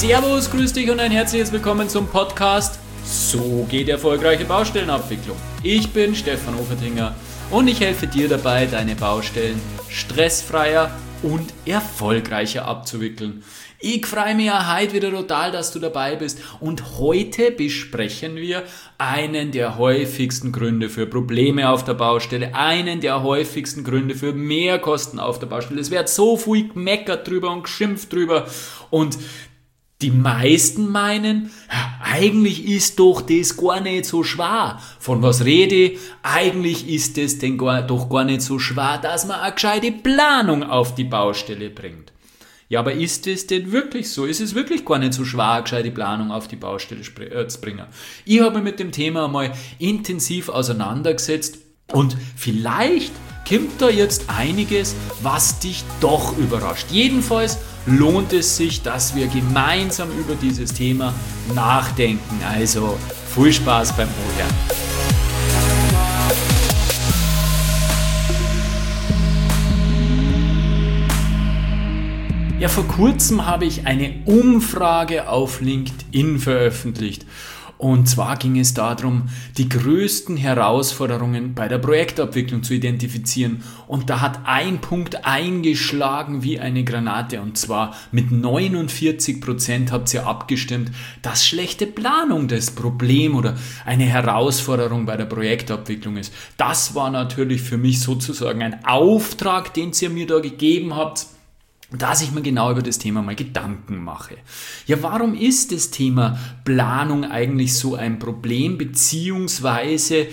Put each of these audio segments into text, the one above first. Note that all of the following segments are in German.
Servus, grüß dich und ein herzliches Willkommen zum Podcast So geht erfolgreiche Baustellenabwicklung. Ich bin Stefan Ofertinger und ich helfe dir dabei, deine Baustellen stressfreier und erfolgreicher abzuwickeln. Ich freue mich ja heute wieder total, dass du dabei bist und heute besprechen wir einen der häufigsten Gründe für Probleme auf der Baustelle, einen der häufigsten Gründe für Mehrkosten auf der Baustelle. Es wird so viel gemeckert drüber und geschimpft drüber und die meisten meinen, eigentlich ist doch das gar nicht so schwer. Von was rede ich? Eigentlich ist es denn doch gar nicht so schwer, dass man eine gescheite Planung auf die Baustelle bringt. Ja, aber ist es denn wirklich so? Ist es wirklich gar nicht so schwer, eine gescheite Planung auf die Baustelle zu bringen? Ich habe mich mit dem Thema einmal intensiv auseinandergesetzt und vielleicht kommt da jetzt einiges, was dich doch überrascht. Jedenfalls lohnt es sich, dass wir gemeinsam über dieses Thema nachdenken. Also viel Spaß beim Zuhören. Ja, vor kurzem habe ich eine Umfrage auf LinkedIn veröffentlicht. Und zwar ging es darum, die größten Herausforderungen bei der Projektabwicklung zu identifizieren. Und da hat ein Punkt eingeschlagen wie eine Granate. Und zwar mit 49% habt ihr abgestimmt, dass schlechte Planung das Problem oder eine Herausforderung bei der Projektabwicklung ist. Das war natürlich für mich sozusagen ein Auftrag, den ihr mir da gegeben habt, dass ich mir genau über das Thema mal Gedanken mache. Ja, warum ist das Thema Planung eigentlich so ein Problem, beziehungsweise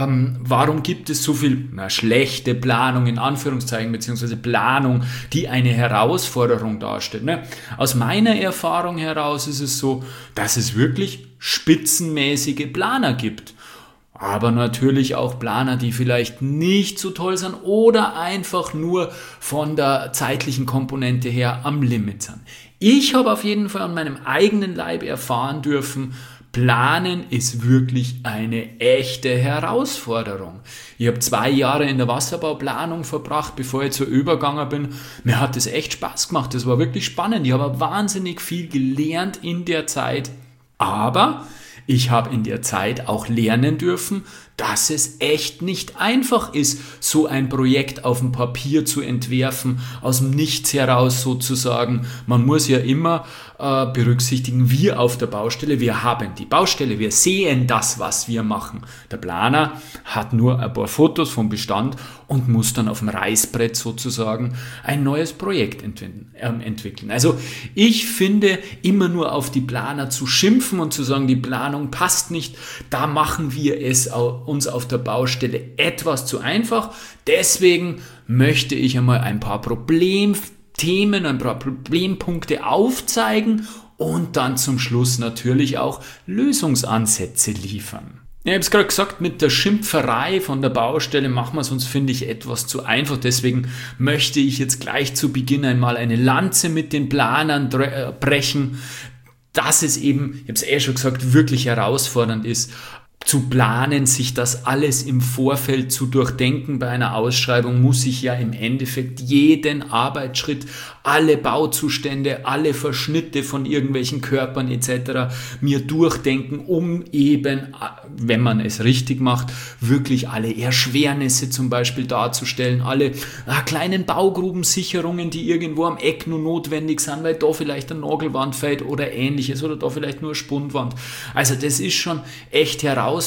warum gibt es so viel schlechte Planung in Anführungszeichen, beziehungsweise Planung, die eine Herausforderung darstellt? Ne? Aus meiner Erfahrung heraus ist es so, dass es wirklich spitzenmäßige Planer gibt. Aber natürlich auch Planer, die vielleicht nicht so toll sind oder einfach nur von der zeitlichen Komponente her am Limit sind. Ich habe auf jeden Fall an meinem eigenen Leib erfahren dürfen, Planen ist wirklich eine echte Herausforderung. Ich habe 2 Jahre in der Wasserbauplanung verbracht, bevor ich zur übergegangen bin. Mir hat das echt Spaß gemacht, das war wirklich spannend. Ich habe wahnsinnig viel gelernt in der Zeit, aber ich habe in der Zeit auch lernen dürfen, dass es echt nicht einfach ist, so ein Projekt auf dem Papier zu entwerfen, aus dem Nichts heraus sozusagen. Man muss ja immer berücksichtigen, wir auf der Baustelle, wir haben die Baustelle, wir sehen das, was wir machen. Der Planer hat nur ein paar Fotos vom Bestand und muss dann auf dem Reißbrett sozusagen ein neues Projekt entwickeln. Also ich finde, immer nur auf die Planer zu schimpfen und zu sagen, die Planung passt nicht, da machen wir es uns auf der Baustelle etwas zu einfach. Deswegen möchte ich einmal ein paar Problemthemen, ein paar Problempunkte aufzeigen und dann zum Schluss natürlich auch Lösungsansätze liefern. Ja, ich habe es gerade gesagt, mit der Schimpferei von der Baustelle machen wir es uns, finde ich, etwas zu einfach. Deswegen möchte ich jetzt gleich zu Beginn einmal eine Lanze mit den Planern brechen, dass es eben, ich habe es schon gesagt, wirklich herausfordernd ist, zu planen, sich das alles im Vorfeld zu durchdenken. Bei einer Ausschreibung muss ich ja im Endeffekt jeden Arbeitsschritt, alle Bauzustände, alle Verschnitte von irgendwelchen Körpern etc. mir durchdenken, um eben, wenn man es richtig macht, wirklich alle Erschwernisse zum Beispiel darzustellen, alle kleinen Baugrubensicherungen, die irgendwo am Eck nur notwendig sind, weil da vielleicht eine Nagelwand fällt oder ähnliches oder da vielleicht nur eine Spundwand. Also das ist schon echt herausfordernd,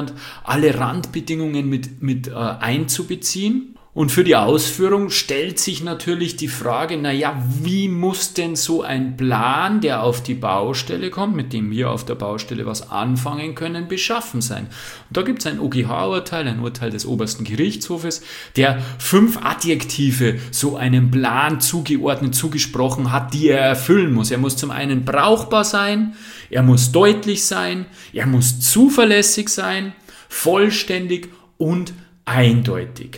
alle Randbedingungen mit einzubeziehen. Und für die Ausführung stellt sich natürlich die Frage, wie muss denn so ein Plan, der auf die Baustelle kommt, mit dem wir auf der Baustelle was anfangen können, beschaffen sein? Und da gibt es ein OGH-Urteil, ein Urteil des obersten Gerichtshofes, der 5 Adjektive so einem Plan zugesprochen hat, die er erfüllen muss. Er muss zum einen brauchbar sein, er muss deutlich sein, er muss zuverlässig sein, vollständig und eindeutig.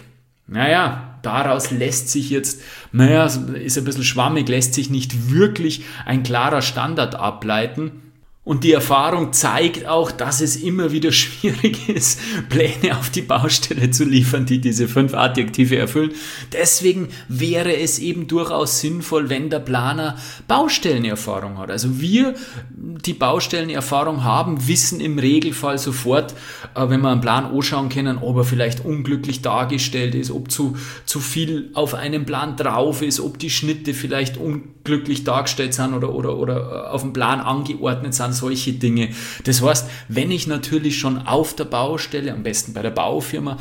Daraus lässt sich jetzt, ist ein bisschen schwammig, lässt sich nicht wirklich ein klarer Standard ableiten. Und die Erfahrung zeigt auch, dass es immer wieder schwierig ist, Pläne auf die Baustelle zu liefern, die diese 5 Adjektive erfüllen. Deswegen wäre es eben durchaus sinnvoll, wenn der Planer Baustellenerfahrung hat. Also wir, die Baustellenerfahrung haben, wissen im Regelfall sofort, wenn wir einen Plan anschauen können, ob er vielleicht unglücklich dargestellt ist, ob zu viel auf einem Plan drauf ist, ob die Schnitte vielleicht unglücklich dargestellt sind oder auf dem Plan angeordnet sind. Solche Dinge. Das heißt, wenn ich natürlich schon auf der Baustelle, am besten bei der Baufirma,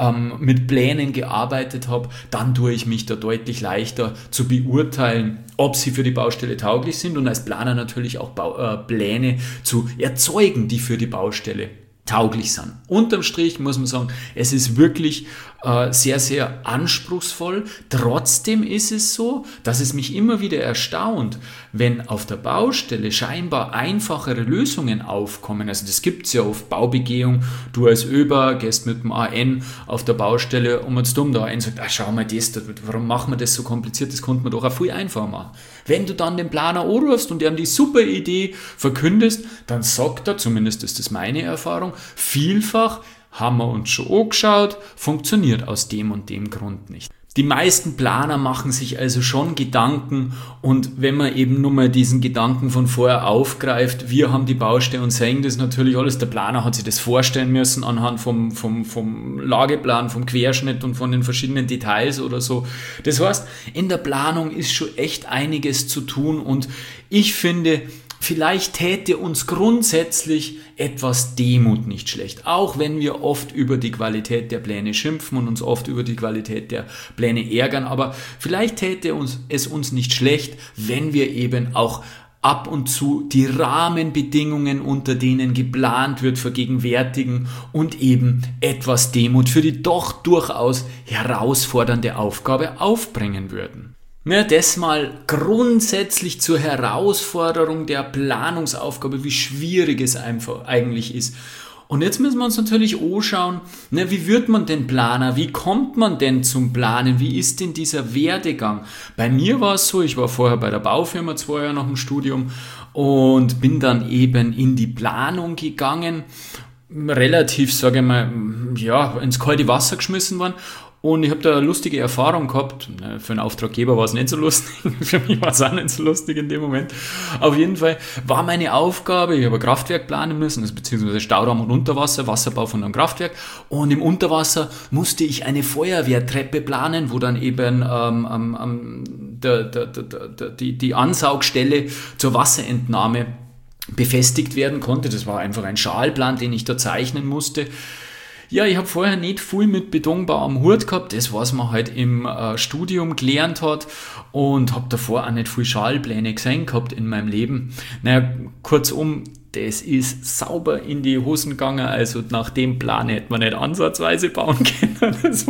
mit Plänen gearbeitet habe, dann tue ich mich da deutlich leichter zu beurteilen, ob sie für die Baustelle tauglich sind und als Planer natürlich auch Pläne zu erzeugen, die für die Baustelle tauglich sind. Unterm Strich muss man sagen, es ist wirklich sehr, sehr anspruchsvoll. Trotzdem ist es so, dass es mich immer wieder erstaunt, wenn auf der Baustelle scheinbar einfachere Lösungen aufkommen. Also das gibt es ja oft, Baubegehung, du als Öber gehst mit dem AN auf der Baustelle und jetzt dumm da ein und sagt, schau mal das, warum machen wir das so kompliziert, das konnte man doch auch viel einfacher machen. Wenn du dann den Planer anrufst und ihm die super Idee verkündest, dann sagt er, zumindest ist das meine Erfahrung, vielfach, haben wir uns schon angeschaut, funktioniert aus dem und dem Grund nicht. Die meisten Planer machen sich also schon Gedanken und wenn man eben nur mal diesen Gedanken von vorher aufgreift, wir haben die Baustelle und sehen das natürlich alles, der Planer hat sich das vorstellen müssen anhand vom Lageplan, vom Querschnitt und von den verschiedenen Details oder so. Das heißt, in der Planung ist schon echt einiges zu tun und ich finde, vielleicht täte uns grundsätzlich etwas Demut nicht schlecht, auch wenn wir oft über die Qualität der Pläne schimpfen und uns oft über die Qualität der Pläne ärgern, aber vielleicht täte es uns nicht schlecht, wenn wir eben auch ab und zu die Rahmenbedingungen, unter denen geplant wird, vergegenwärtigen und eben etwas Demut für die doch durchaus herausfordernde Aufgabe aufbringen würden. Das mal grundsätzlich zur Herausforderung der Planungsaufgabe, wie schwierig es einfach eigentlich ist. Und jetzt müssen wir uns natürlich anschauen, wie wird man denn Planer? Wie kommt man denn zum Planen? Wie ist denn dieser Werdegang? Bei mir war es so, ich war vorher bei der Baufirma 2 Jahre nach dem Studium und bin dann eben in die Planung gegangen, relativ, sage ich mal, ins kalte Wasser geschmissen worden. Und ich habe da eine lustige Erfahrung gehabt. Für einen Auftraggeber war es nicht so lustig, für mich war es auch nicht so lustig in dem Moment. Auf jeden Fall war meine Aufgabe, ich habe ein Kraftwerk planen müssen, also beziehungsweise Stauraum und Unterwasser, Wasserbau von einem Kraftwerk. Und im Unterwasser musste ich eine Feuerwehrtreppe planen, wo dann eben die Ansaugstelle zur Wasserentnahme befestigt werden konnte. Das war einfach ein Schalplan, den ich da zeichnen musste. Ja, ich habe vorher nicht viel mit Betonbau am Hut gehabt, das was man halt im Studium gelernt hat und habe davor auch nicht viel Schalpläne gesehen gehabt in meinem Leben. Kurzum, das ist sauber in die Hosen gegangen, also nach dem Plan hätte man nicht ansatzweise bauen können. Das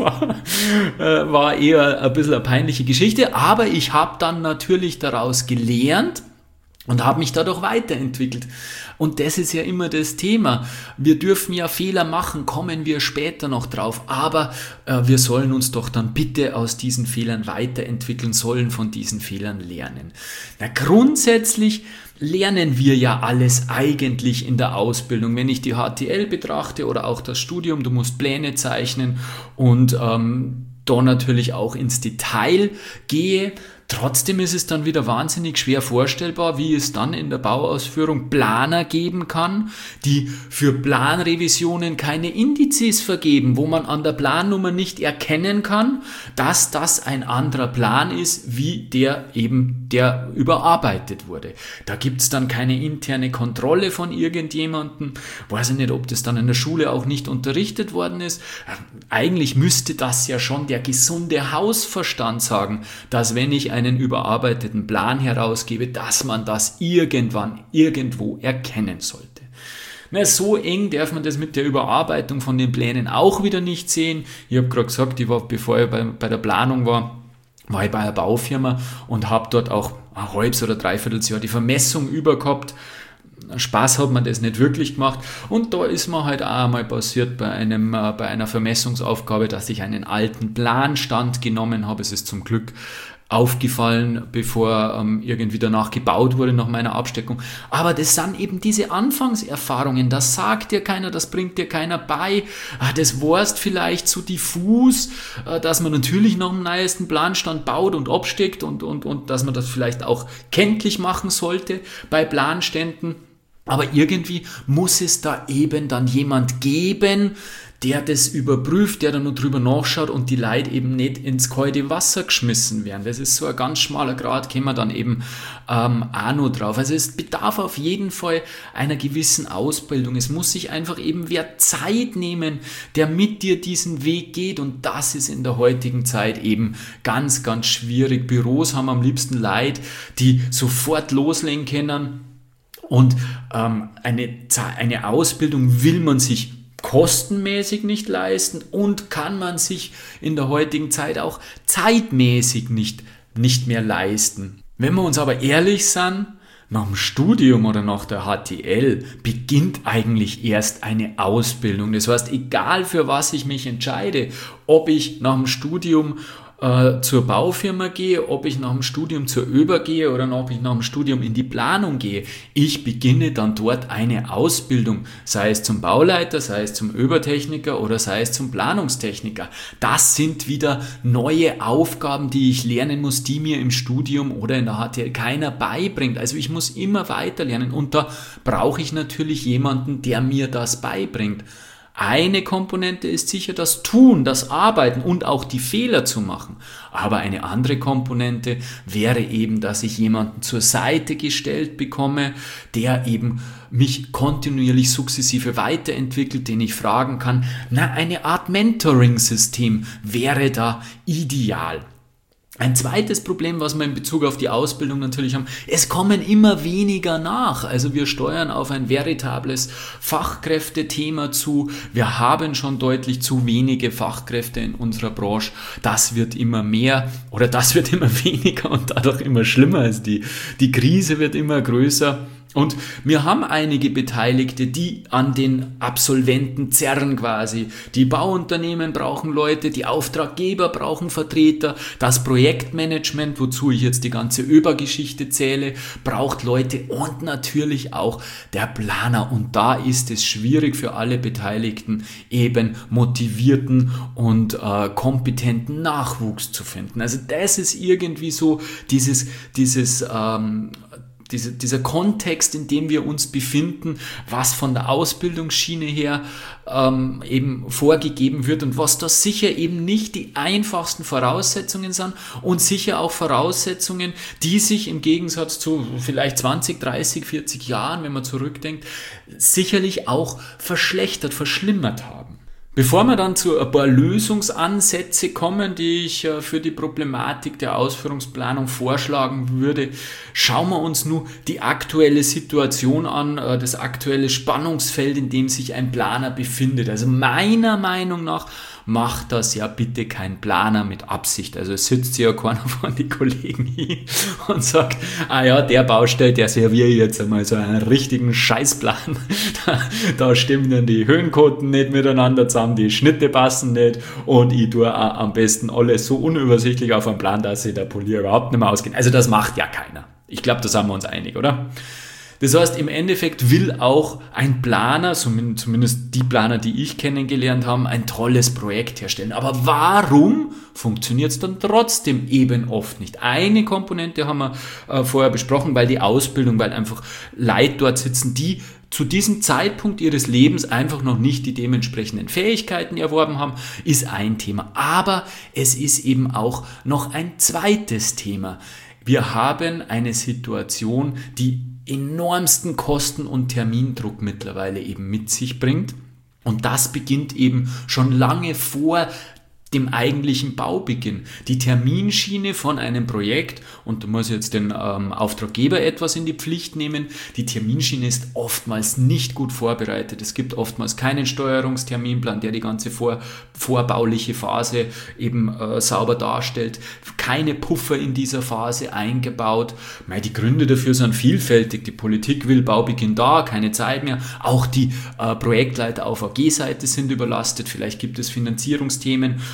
war eher ein bisschen eine peinliche Geschichte, aber ich habe dann natürlich daraus gelernt und habe mich dadurch weiterentwickelt. Und das ist ja immer das Thema. Wir dürfen ja Fehler machen, kommen wir später noch drauf. Aber wir sollen uns doch dann bitte aus diesen Fehlern weiterentwickeln, sollen von diesen Fehlern lernen. Grundsätzlich lernen wir ja alles eigentlich in der Ausbildung. Wenn ich die HTL betrachte oder auch das Studium, du musst Pläne zeichnen und da natürlich auch ins Detail gehe. Trotzdem ist es dann wieder wahnsinnig schwer vorstellbar, wie es dann in der Bauausführung Planer geben kann, die für Planrevisionen keine Indizes vergeben, wo man an der Plannummer nicht erkennen kann, dass das ein anderer Plan ist, wie der überarbeitet wurde. Da gibt es dann keine interne Kontrolle von irgendjemandem. Weiß ich nicht, ob das dann in der Schule auch nicht unterrichtet worden ist. Eigentlich müsste das ja schon der gesunde Hausverstand sagen, dass wenn ich einen überarbeiteten Plan herausgebe, dass man das irgendwo erkennen sollte. So eng darf man das mit der Überarbeitung von den Plänen auch wieder nicht sehen. Ich habe gerade gesagt, bevor ich bei der Planung war ich bei einer Baufirma und habe dort auch ein halbes oder dreiviertel Jahr die Vermessung über gehabt. Spaß hat man das nicht wirklich gemacht und da ist mir halt auch einmal passiert bei einer Vermessungsaufgabe, dass ich einen alten Planstand genommen habe. Es ist zum Glück aufgefallen, bevor irgendwie danach gebaut wurde nach meiner Absteckung. Aber das sind eben diese Anfangserfahrungen, das sagt dir keiner, das bringt dir keiner bei. Das warst vielleicht zu diffus, dass man natürlich nach dem neuesten Planstand baut und absteckt und dass man das vielleicht auch kenntlich machen sollte bei Planständen. Aber irgendwie muss es da eben dann jemand geben, der das überprüft, der da nur drüber nachschaut und die Leute eben nicht ins kalte Wasser geschmissen werden. Das ist so ein ganz schmaler Grat, kommen wir dann eben auch noch drauf. Also es bedarf auf jeden Fall einer gewissen Ausbildung. Es muss sich einfach eben wer Zeit nehmen, der mit dir diesen Weg geht, und das ist in der heutigen Zeit eben ganz, ganz schwierig. Büros haben am liebsten Leute, die sofort loslegen können, und eine Ausbildung will man sich kostenmäßig nicht leisten und kann man sich in der heutigen Zeit auch zeitmäßig nicht mehr leisten. Wenn wir uns aber ehrlich sind, nach dem Studium oder nach der HTL beginnt eigentlich erst eine Ausbildung. Das heißt, egal für was ich mich entscheide, ob ich nach dem Studium zur Baufirma gehe, ob ich nach dem Studium zur ÖBA gehe oder ob ich nach dem Studium in die Planung gehe, ich beginne dann dort eine Ausbildung, sei es zum Bauleiter, sei es zum ÖBA-Techniker oder sei es zum Planungstechniker. Das sind wieder neue Aufgaben, die ich lernen muss, die mir im Studium oder in der HTL keiner beibringt. Also ich muss immer weiter lernen, und da brauche ich natürlich jemanden, der mir das beibringt. Eine Komponente ist sicher das Tun, das Arbeiten und auch die Fehler zu machen. Aber eine andere Komponente wäre eben, dass ich jemanden zur Seite gestellt bekomme, der eben mich kontinuierlich sukzessive weiterentwickelt, den ich fragen kann. Eine Art Mentoring-System wäre da ideal. Ein zweites Problem, was wir in Bezug auf die Ausbildung natürlich haben, es kommen immer weniger nach. Also wir steuern auf ein veritables Fachkräftethema zu. Wir haben schon deutlich zu wenige Fachkräfte in unserer Branche. Das wird immer mehr oder das wird immer weniger und dadurch immer schlimmer. Also die Krise wird immer größer. Und wir haben einige Beteiligte, die an den Absolventen zerren quasi. Die Bauunternehmen brauchen Leute, die Auftraggeber brauchen Vertreter, das Projektmanagement, wozu ich jetzt die ganze ÖBA-Geschichte zähle, braucht Leute und natürlich auch der Planer. Und da ist es schwierig für alle Beteiligten, eben motivierten und kompetenten Nachwuchs zu finden. Also das ist irgendwie so dieser Kontext, in dem wir uns befinden, was von der Ausbildungsschiene her eben vorgegeben wird und was da sicher eben nicht die einfachsten Voraussetzungen sind und sicher auch Voraussetzungen, die sich im Gegensatz zu vielleicht 20, 30, 40 Jahren, wenn man zurückdenkt, sicherlich auch verschlimmert haben. Bevor wir dann zu ein paar Lösungsansätze kommen, die ich für die Problematik der Ausführungsplanung vorschlagen würde, schauen wir uns nur die aktuelle Situation an, das aktuelle Spannungsfeld, in dem sich ein Planer befindet. Also meiner Meinung nach macht das ja bitte kein Planer mit Absicht. Also es sitzt ja keiner von den Kollegen hin und sagt, der Baustelle, der serviere ich jetzt einmal so einen richtigen Scheißplan. Da stimmen dann die Höhenkoten nicht miteinander zusammen, die Schnitte passen nicht und ich tue am besten alles so unübersichtlich auf einen Plan, dass sich der Polier überhaupt nicht mehr ausgeht. Also das macht ja keiner. Ich glaube, da sind wir uns einig, oder? Das heißt, im Endeffekt will auch ein Planer, zumindest die Planer, die ich kennengelernt habe, ein tolles Projekt herstellen. Aber warum funktioniert es dann trotzdem eben oft nicht? Eine Komponente haben wir vorher besprochen, weil einfach Leute dort sitzen, die zu diesem Zeitpunkt ihres Lebens einfach noch nicht die dementsprechenden Fähigkeiten erworben haben, ist ein Thema. Aber es ist eben auch noch ein zweites Thema. Wir haben eine Situation, die enormsten Kosten- und Termindruck mittlerweile eben mit sich bringt. Und das beginnt eben schon lange vor dem eigentlichen Baubeginn. Die Terminschiene von einem Projekt, und da muss ich jetzt den Auftraggeber etwas in die Pflicht nehmen, die Terminschiene ist oftmals nicht gut vorbereitet. Es gibt oftmals keinen Steuerungsterminplan, der die ganze vorbauliche Phase eben sauber darstellt. Keine Puffer in dieser Phase eingebaut. Die Gründe dafür sind vielfältig. Die Politik will Baubeginn da, keine Zeit mehr. Auch die Projektleiter auf AG-Seite sind überlastet. Vielleicht gibt es Finanzierungsthemen,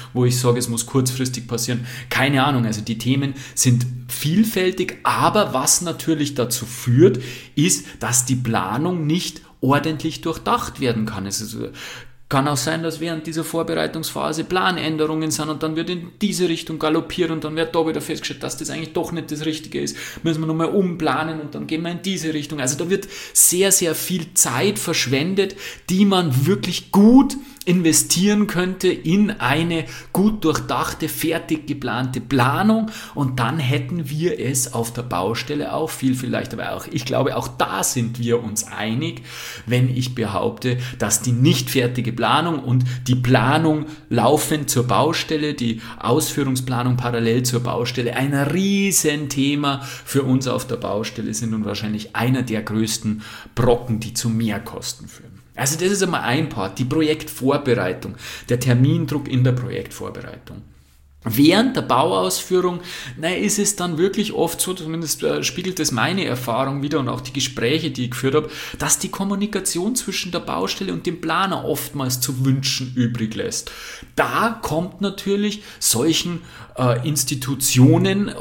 wo ich sage, es muss kurzfristig passieren. Keine Ahnung, also die Themen sind vielfältig, aber was natürlich dazu führt, ist, dass die Planung nicht ordentlich durchdacht werden kann. Es kann auch sein, dass während dieser Vorbereitungsphase Planänderungen sind und dann wird in diese Richtung galoppiert und dann wird da wieder festgestellt, dass das eigentlich doch nicht das Richtige ist. Müssen wir nochmal umplanen und dann gehen wir in diese Richtung. Also da wird sehr, sehr viel Zeit verschwendet, die man wirklich gut investieren könnte in eine gut durchdachte, fertig geplante Planung und dann hätten wir es auf der Baustelle auch viel leichter. Aber auch, ich glaube, auch da sind wir uns einig, wenn ich behaupte, dass die nicht fertige Planung und die Planung laufend zur Baustelle, die Ausführungsplanung parallel zur Baustelle, ein Riesenthema für uns auf der Baustelle sind und wahrscheinlich einer der größten Brocken, die zu Mehrkosten führen. Also das ist einmal ein Part, die Projektvorbereitung, der Termindruck in der Projektvorbereitung. Während der Bauausführung, ist es dann wirklich oft so, zumindest spiegelt das meine Erfahrung wieder und auch die Gespräche, die ich geführt habe, dass die Kommunikation zwischen der Baustelle und dem Planer oftmals zu wünschen übrig lässt. Da kommt natürlich solchen Institutionen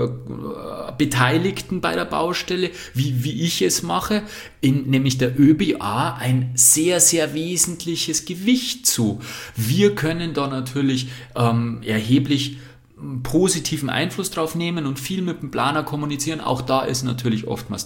oder Beteiligten bei der Baustelle, wie ich es mache, nämlich der ÖBA, ein sehr, sehr wesentliches Gewicht zu. Wir können da natürlich erheblich positiven Einfluss drauf nehmen und viel mit dem Planer kommunizieren. Auch da ist natürlich oftmals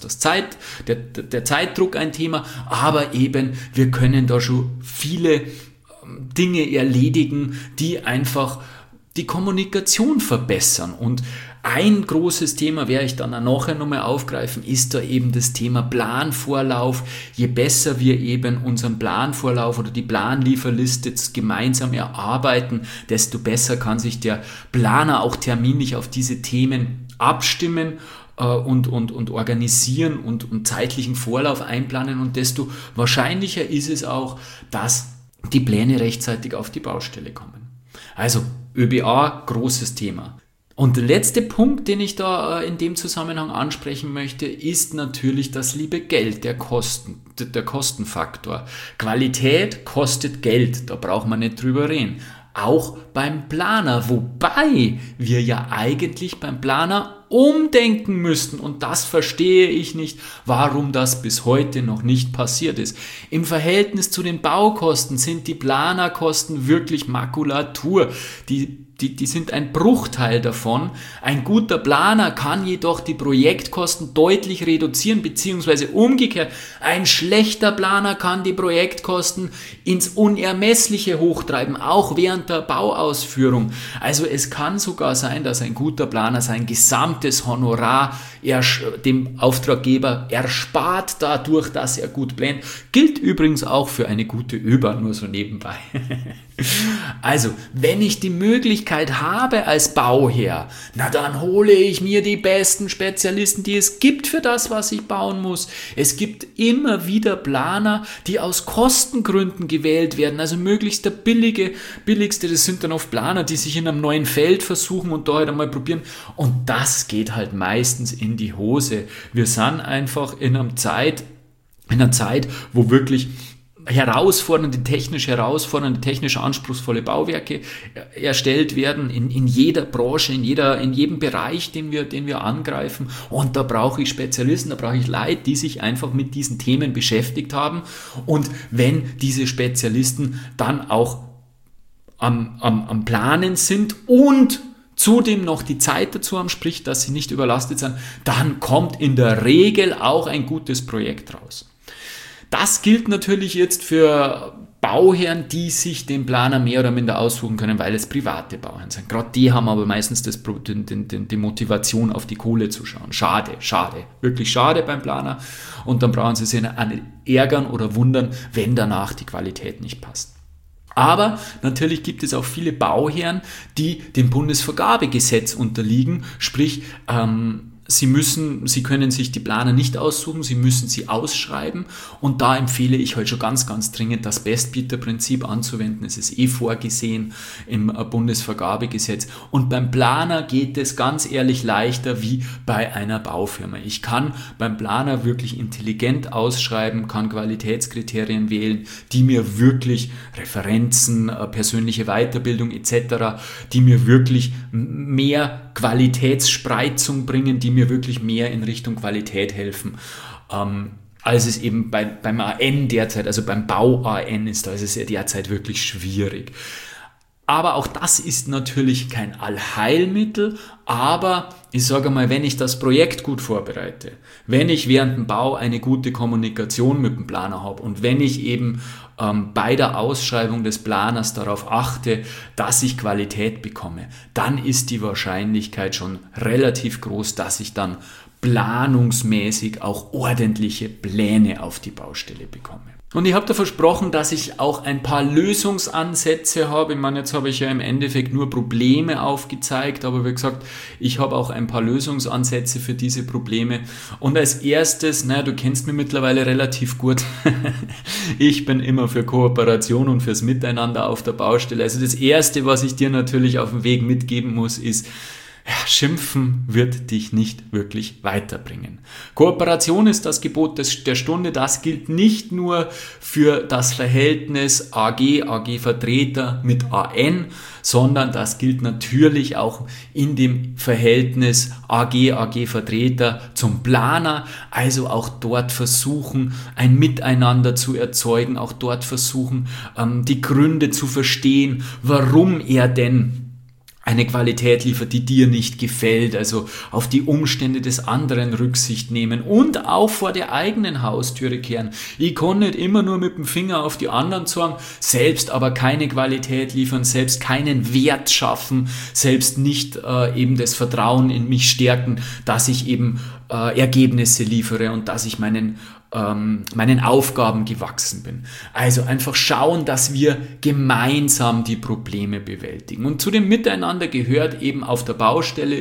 der Zeitdruck ein Thema, aber eben wir können da schon viele Dinge erledigen, die einfach die Kommunikation verbessern. Und ein großes Thema, werde ich dann auch nachher nochmal aufgreifen, ist da eben das Thema Planvorlauf. Je besser wir eben unseren Planvorlauf oder die Planlieferliste gemeinsam erarbeiten, desto besser kann sich der Planer auch terminlich auf diese Themen abstimmen und organisieren und zeitlichen Vorlauf einplanen und desto wahrscheinlicher ist es auch, dass die Pläne rechtzeitig auf die Baustelle kommen. Also ÖBA, großes Thema. Und der letzte Punkt, den ich da in dem Zusammenhang ansprechen möchte, ist natürlich das liebe Geld, der Kostenfaktor. Qualität kostet Geld, da braucht man nicht drüber reden. Auch beim Planer, wobei wir ja eigentlich beim Planer umdenken müssten und das verstehe ich nicht, warum das bis heute noch nicht passiert ist. Im Verhältnis zu den Baukosten sind die Planerkosten wirklich Makulatur, die sind ein Bruchteil davon. Ein guter Planer kann jedoch die Projektkosten deutlich reduzieren, beziehungsweise umgekehrt. Ein schlechter Planer kann die Projektkosten ins Unermessliche hochtreiben, auch während der Bauausführung. Also es kann sogar sein, dass ein guter Planer sein gesamtes Honorar dem Auftraggeber erspart dadurch, dass er gut plant. Gilt übrigens auch für eine gute ÖBA, nur so nebenbei. Also, wenn ich die Möglichkeit habe als Bauherr, dann hole ich mir die besten Spezialisten, die es gibt für das, was ich bauen muss. Es gibt immer Planer, die aus Kostengründen gewählt werden, also möglichst der billigste, das sind dann oft Planer, die sich in einem neuen Feld versuchen und da halt einmal probieren und das geht halt meistens in die Hose. Wir sind einfach in einer Zeit, wo wirklich technisch anspruchsvolle Bauwerke erstellt werden in jeder Branche, in jedem Bereich, den wir angreifen. Und da brauche ich Spezialisten, da brauche ich Leute, die sich einfach mit diesen Themen beschäftigt haben. Und wenn diese Spezialisten dann auch am Planen sind und zudem noch die Zeit dazu haben, sprich, dass sie nicht überlastet sind, dann kommt in der Regel auch ein gutes Projekt raus. Das gilt natürlich jetzt für Bauherren, die sich den Planer mehr oder minder aussuchen können, weil es private Bauherren sind. Gerade die haben aber meistens die Motivation, auf die Kohle zu schauen. Schade, wirklich schade beim Planer. Und dann brauchen sie sich nicht ärgern oder wundern, wenn danach die Qualität nicht passt. Aber natürlich gibt es auch viele Bauherren, die dem Bundesvergabegesetz unterliegen, sprich Sie können sich die Planer nicht aussuchen, Sie müssen sie ausschreiben und da empfehle ich halt schon ganz, ganz dringend, das Bestbieterprinzip anzuwenden. Es ist vorgesehen im Bundesvergabegesetz und beim Planer geht es ganz ehrlich leichter wie bei einer Baufirma. Ich kann beim Planer wirklich intelligent ausschreiben, kann Qualitätskriterien wählen, die mir wirklich Referenzen, persönliche Weiterbildung etc., die mir wirklich mehr Qualitätsspreizung bringen, die mir wirklich mehr in Richtung Qualität helfen, als es eben beim AN derzeit, also beim Bau-AN ist, da ist es ja derzeit wirklich schwierig. Aber auch das ist natürlich kein Allheilmittel, aber ich sage mal, wenn ich das Projekt gut vorbereite, wenn ich während dem Bau eine gute Kommunikation mit dem Planer habe und wenn ich eben bei der Ausschreibung des Planers darauf achte, dass ich Qualität bekomme, dann ist die Wahrscheinlichkeit schon relativ groß, dass ich dann planungsmäßig auch ordentliche Pläne auf die Baustelle bekomme. Und ich habe da versprochen, dass ich auch ein paar Lösungsansätze habe. Ich meine, jetzt habe ich ja im Endeffekt nur Probleme aufgezeigt, aber wie gesagt, ich habe auch ein paar Lösungsansätze für diese Probleme. Und als erstes, du kennst mich mittlerweile relativ gut, ich bin immer für Kooperation und fürs Miteinander auf der Baustelle. Also das Erste, was ich dir natürlich auf dem Weg mitgeben muss, ist, Schimpfen wird dich nicht wirklich weiterbringen. Kooperation ist das Gebot der Stunde. Das gilt nicht nur für das Verhältnis AG-Vertreter mit AN, sondern das gilt natürlich auch in dem Verhältnis AG-Vertreter zum Planer. Also auch dort versuchen, ein Miteinander zu erzeugen, auch dort versuchen, die Gründe zu verstehen, warum er denn eine Qualität liefert, die dir nicht gefällt, also auf die Umstände des anderen Rücksicht nehmen und auch vor der eigenen Haustüre kehren. Ich kann nicht immer nur mit dem Finger auf die anderen zeigen, selbst aber keine Qualität liefern, selbst keinen Wert schaffen, selbst nicht eben das Vertrauen in mich stärken, dass ich eben Ergebnisse liefere und dass ich meinen Aufgaben gewachsen bin. Also einfach schauen, dass wir gemeinsam die Probleme bewältigen. Und zu dem Miteinander gehört eben auf der Baustelle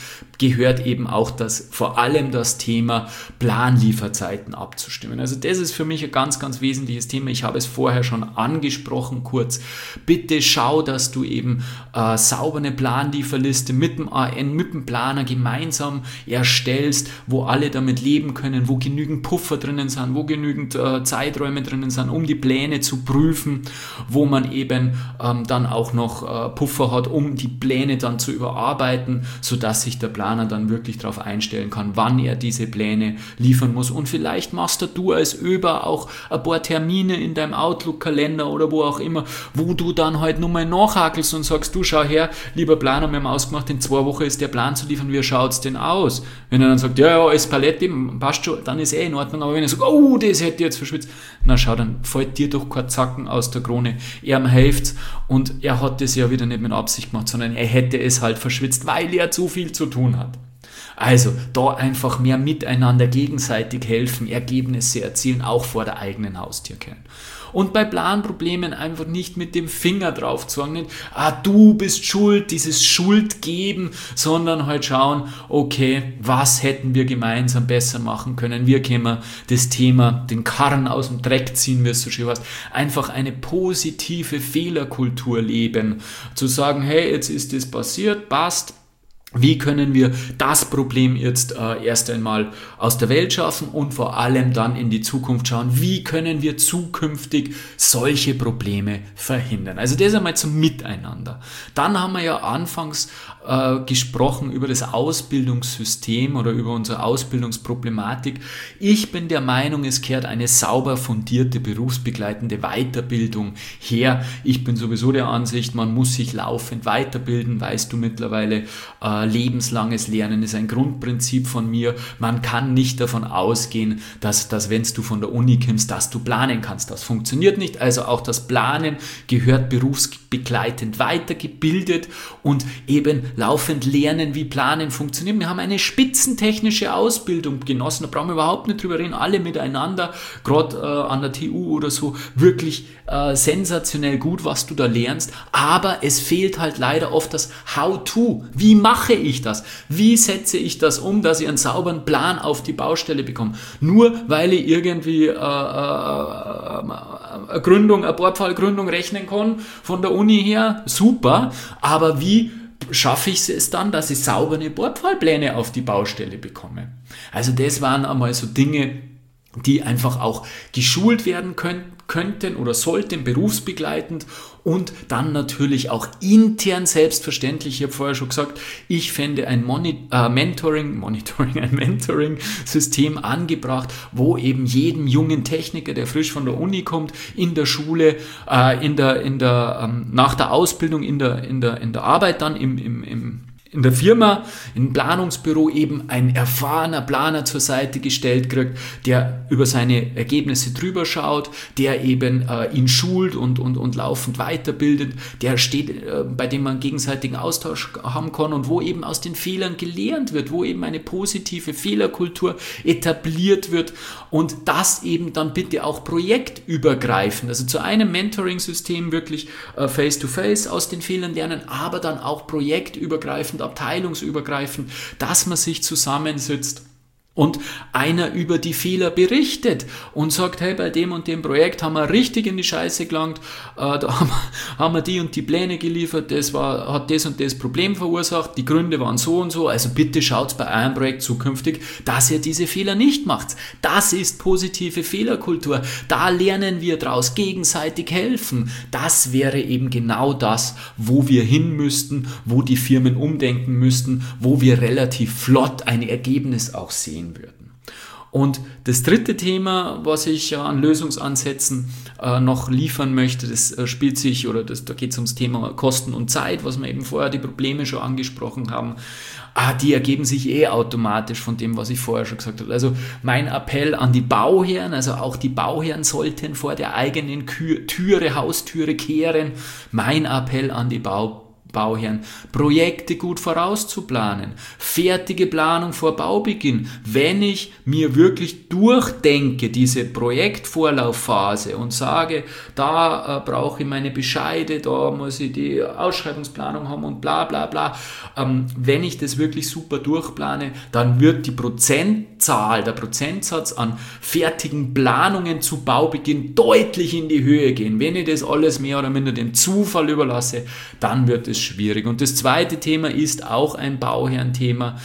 gehört eben auch vor allem das Thema Planlieferzeiten abzustimmen. Also das ist für mich ein ganz, ganz wesentliches Thema. Ich habe es vorher schon angesprochen, kurz. Bitte schau, dass du eben sauber eine Planlieferliste mit dem AN, mit dem Planer gemeinsam erstellst, wo alle damit leben können, wo genügend Puffer drinnen sind, wo genügend Zeiträume drinnen sind, um die Pläne zu prüfen, wo man eben dann auch noch Puffer hat, um die Pläne dann zu überarbeiten, sodass sich der Planer dann wirklich darauf einstellen kann, wann er diese Pläne liefern muss. Und vielleicht machst du als Öber auch ein paar Termine in deinem Outlook-Kalender oder wo auch immer, wo du dann halt nur mal nachhakelst und sagst, du schau her, lieber Planer, wir haben ausgemacht, in 2 Wochen ist der Plan zu liefern, wie schaut's denn aus? Wenn er dann sagt, ja, alles Palette, passt schon, dann ist in Ordnung, aber wenn er sagt, oh, das hätte ich jetzt verschwitzt, na schau, dann fällt dir doch kein Zacken aus der Krone. Er hilft's und er hat das ja wieder nicht mit Absicht gemacht, sondern er hätte es halt verschwitzt, weil er zu viel zu tun hat. Also da einfach mehr miteinander gegenseitig helfen, Ergebnisse erzielen, auch vor der eigenen Haustür kennen. Und bei Planproblemen einfach nicht mit dem Finger drauf zeigen, nicht, du bist schuld, dieses Schuld geben, sondern halt schauen, okay, was hätten wir gemeinsam besser machen können, wie können wir das Thema, den Karren aus dem Dreck ziehen, wie es so schön heißt, einfach eine positive Fehlerkultur leben, zu sagen, hey, jetzt ist das passiert, passt. Wie können wir das Problem jetzt erst einmal aus der Welt schaffen und vor allem dann in die Zukunft schauen, wie können wir zukünftig solche Probleme verhindern. Also das einmal zum Miteinander. Dann haben wir ja anfangs gesprochen über das Ausbildungssystem oder über unsere Ausbildungsproblematik. Ich bin der Meinung, es kehrt eine sauber fundierte berufsbegleitende Weiterbildung her. Ich bin sowieso der Ansicht, man muss sich laufend weiterbilden, weißt du mittlerweile, lebenslanges Lernen ist ein Grundprinzip von mir. Man kann nicht davon ausgehen, dass wenn du von der Uni kommst, dass du planen kannst. Das funktioniert nicht. Also auch das Planen gehört berufsbegleitend weitergebildet und eben laufend lernen, wie Planen funktioniert. Wir haben eine spitzentechnische Ausbildung genossen, da brauchen wir überhaupt nicht drüber reden, alle miteinander, gerade an der TU oder so, wirklich sensationell gut, was du da lernst, aber es fehlt halt leider oft das How-to. Wie macht mache ich das? Wie setze ich das um, dass ich einen sauberen Plan auf die Baustelle bekomme? Nur weil ich irgendwie eine Bauteilgründung rechnen kann von der Uni her, super, aber wie schaffe ich es dann, dass ich saubere Bauteilpläne auf die Baustelle bekomme? Also das waren einmal so Dinge, die einfach auch geschult werden könnten oder sollten, berufsbegleitend und dann natürlich auch intern selbstverständlich. Ich habe vorher schon gesagt, ich fände ein Mentoring-System angebracht, wo eben jedem jungen Techniker, der frisch von der Uni kommt, in der Schule, nach der Ausbildung, in der Arbeit dann in der Firma, im Planungsbüro eben ein erfahrener Planer zur Seite gestellt kriegt, der über seine Ergebnisse drüber schaut, der eben ihn schult und laufend weiterbildet, der steht, bei dem man gegenseitigen Austausch haben kann und wo eben aus den Fehlern gelernt wird, wo eben eine positive Fehlerkultur etabliert wird und das eben dann bitte auch projektübergreifend, also zu einem Mentoring-System wirklich face-to-face aus den Fehlern lernen, aber dann auch projektübergreifend, abteilungsübergreifend, dass man sich zusammensetzt und einer über die Fehler berichtet und sagt, hey, bei dem und dem Projekt haben wir richtig in die Scheiße gelangt, da haben wir die und die Pläne geliefert, hat das und das Problem verursacht, die Gründe waren so und so, also bitte schaut bei eurem Projekt zukünftig, dass ihr diese Fehler nicht macht. Das ist positive Fehlerkultur, da lernen wir draus, gegenseitig helfen. Das wäre eben genau das, wo wir hin müssten, wo die Firmen umdenken müssten, wo wir relativ flott ein Ergebnis auch sehen würden. Und das dritte Thema, was ich an Lösungsansätzen noch liefern möchte, das spielt sich, da geht es ums Thema Kosten und Zeit, was wir eben vorher die Probleme schon angesprochen haben. Die ergeben sich automatisch von dem, was ich vorher schon gesagt habe. Also mein Appell an die Bauherren, also auch die Bauherren sollten vor der eigenen Haustüre kehren. Mein Appell an die Bauherren, Projekte gut vorauszuplanen, fertige Planung vor Baubeginn. Wenn ich mir wirklich durchdenke, diese Projektvorlaufphase und sage, da brauche ich meine Bescheide, da muss ich die Ausschreibungsplanung haben und bla bla bla. Wenn ich das wirklich super durchplane, dann wird der Prozentsatz an fertigen Planungen zu Baubeginn deutlich in die Höhe gehen. Wenn ich das alles mehr oder minder dem Zufall überlasse, dann wird es schwierig. Und das zweite Thema ist auch ein Bauherrenthema,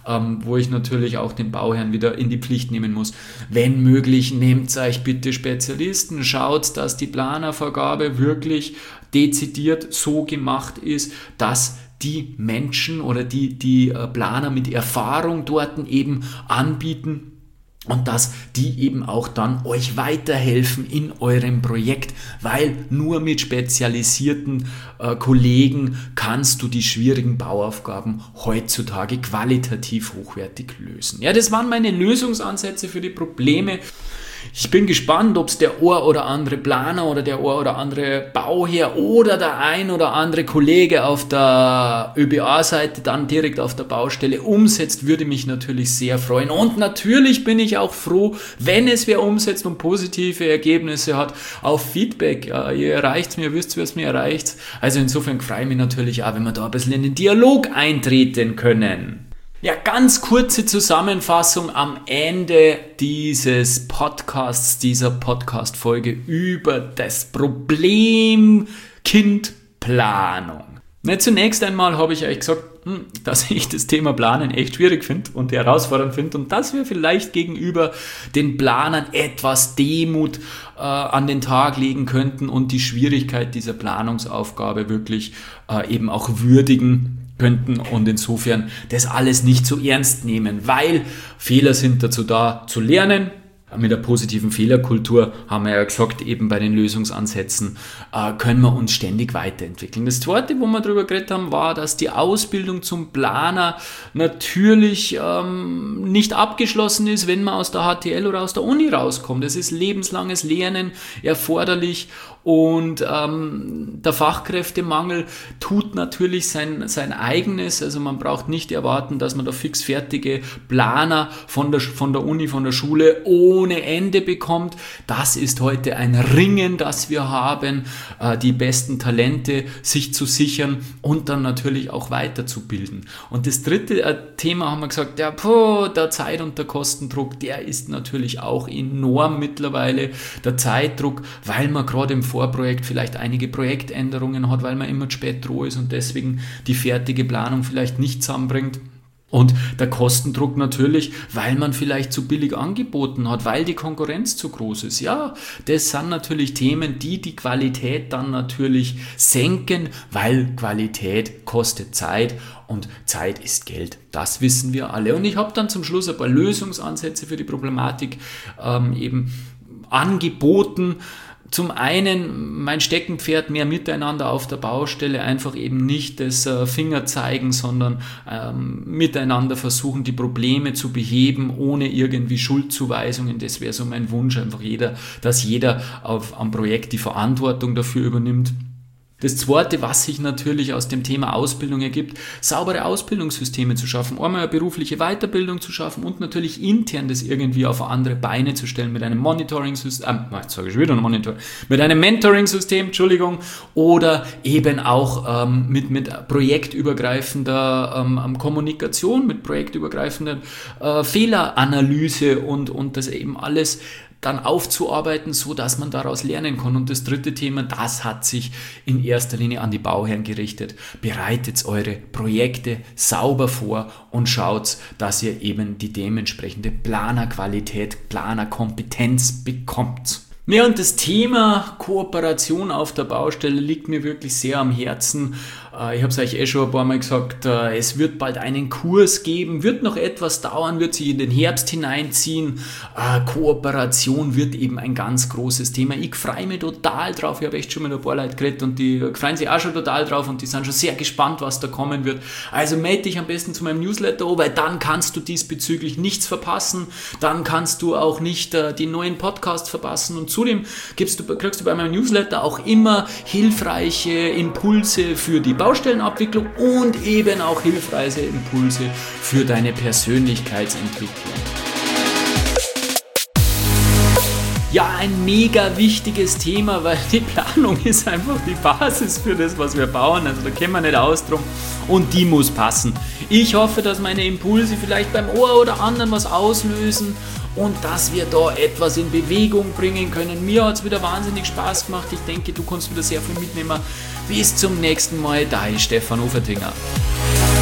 wo ich natürlich auch den Bauherrn wieder in die Pflicht nehmen muss. Wenn möglich, nehmt euch bitte Spezialisten, schaut, dass die Planervergabe wirklich dezidiert so gemacht ist, dass die Menschen oder die Planer mit Erfahrung dort eben anbieten, und dass die eben auch dann euch weiterhelfen in eurem Projekt, weil nur mit spezialisierten Kollegen kannst du die schwierigen Bauaufgaben heutzutage qualitativ hochwertig lösen. Ja, das waren meine Lösungsansätze für die Probleme. Ich bin gespannt, ob es der ein oder andere Planer oder der ein oder andere Bauherr oder der ein oder andere Kollege auf der ÖBA-Seite dann direkt auf der Baustelle umsetzt, würde mich natürlich sehr freuen. Und natürlich bin ich auch froh, wenn es wer umsetzt und positive Ergebnisse hat, auf Feedback. Ja, ihr erreicht mir, wisst ihr, was mir erreicht. Also insofern freue ich mich natürlich auch, wenn wir da ein bisschen in den Dialog eintreten können. Ja, ganz kurze Zusammenfassung am Ende dieses Podcasts, dieser Podcast-Folge über das Problem Kindplanung. Zunächst einmal habe ich euch gesagt, dass ich das Thema Planen echt schwierig finde und herausfordernd finde und dass wir vielleicht gegenüber den Planern etwas Demut an den Tag legen könnten und die Schwierigkeit dieser Planungsaufgabe wirklich eben auch würdigen könnten und insofern das alles nicht so ernst nehmen, weil Fehler sind dazu da zu lernen. Mit der positiven Fehlerkultur haben wir ja gesagt, eben bei den Lösungsansätzen können wir uns ständig weiterentwickeln. Das zweite, wo wir darüber geredet haben, war, dass die Ausbildung zum Planer natürlich nicht abgeschlossen ist, wenn man aus der HTL oder aus der Uni rauskommt. Es ist lebenslanges Lernen erforderlich Und der Fachkräftemangel tut natürlich sein eigenes. Also man braucht nicht erwarten, dass man da fixfertige Planer von der Uni, von der Schule ohne Ende bekommt. Das ist heute ein Ringen, das wir haben, die besten Talente sich zu sichern und dann natürlich auch weiterzubilden. Und das dritte Thema haben wir gesagt, der Zeit- und der Kostendruck, der ist natürlich auch enorm mittlerweile. Der Zeitdruck, weil man gerade im Vorprojekt vielleicht einige Projektänderungen hat, weil man immer spät dran ist und deswegen die fertige Planung vielleicht nicht zusammenbringt. Und der Kostendruck natürlich, weil man vielleicht zu billig angeboten hat, weil die Konkurrenz zu groß ist. Ja, das sind natürlich Themen, die die Qualität dann natürlich senken, weil Qualität kostet Zeit und Zeit ist Geld. Das wissen wir alle. Und ich habe dann zum Schluss ein paar Lösungsansätze für die Problematik eben angeboten. Zum einen mein Steckenpferd, mehr Miteinander auf der Baustelle, einfach eben nicht das Finger zeigen, sondern miteinander versuchen, die Probleme zu beheben, ohne irgendwie Schuldzuweisungen. Das wäre so mein Wunsch, einfach dass jeder am Projekt die Verantwortung dafür übernimmt. Das Zweite, was sich natürlich aus dem Thema Ausbildung ergibt, saubere Ausbildungssysteme zu schaffen, einmal eine berufliche Weiterbildung zu schaffen und natürlich intern das irgendwie auf andere Beine zu stellen mit einem Monitoring-System, mit einem Mentoring-System, oder eben auch mit projektübergreifender Kommunikation, mit projektübergreifender Fehleranalyse und das eben alles dann aufzuarbeiten, so dass man daraus lernen kann. Und das dritte Thema, das hat sich in erster Linie an die Bauherren gerichtet. Bereitet eure Projekte sauber vor und schaut, dass ihr eben die dementsprechende Planerqualität, Planerkompetenz bekommt. Ja, und das Thema Kooperation auf der Baustelle liegt mir wirklich sehr am Herzen. Ich habe es euch schon ein paar Mal gesagt, es wird bald einen Kurs geben, wird noch etwas dauern, wird sich in den Herbst hineinziehen. Kooperation wird eben ein ganz großes Thema. Ich freue mich total drauf, ich habe echt schon mit ein paar Leuten geredet und die freuen sich auch schon total drauf und die sind schon sehr gespannt, was da kommen wird. Also melde dich am besten zu meinem Newsletter an, weil dann kannst du diesbezüglich nichts verpassen, dann kannst du auch nicht die neuen Podcasts verpassen und zudem kriegst du bei meinem Newsletter auch immer hilfreiche Impulse für die Baustellenabwicklung und eben auch hilfreiche Impulse für deine Persönlichkeitsentwicklung. Ja, ein mega wichtiges Thema, weil die Planung ist einfach die Basis für das, was wir bauen. Also da kommen wir nicht aus drum und die muss passen. Ich hoffe, dass meine Impulse vielleicht beim Ohr oder anderen was auslösen und dass wir da etwas in Bewegung bringen können. Mir hat es wieder wahnsinnig Spaß gemacht. Ich denke, du kannst wieder sehr viel mitnehmen. Bis zum nächsten Mal, dein Stefan Ufertinger.